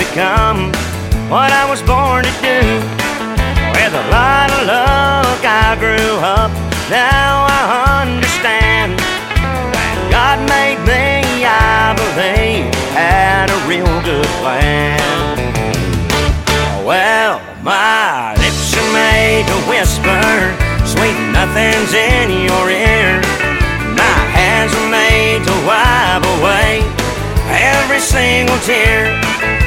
become what I was born to do. With a lot of luck I grew up, now I understand that God made me, I believe, had a real good plan. Well, my lips are made to whisper sweet nothings in your ear. My hands are made to wipe away every single tear.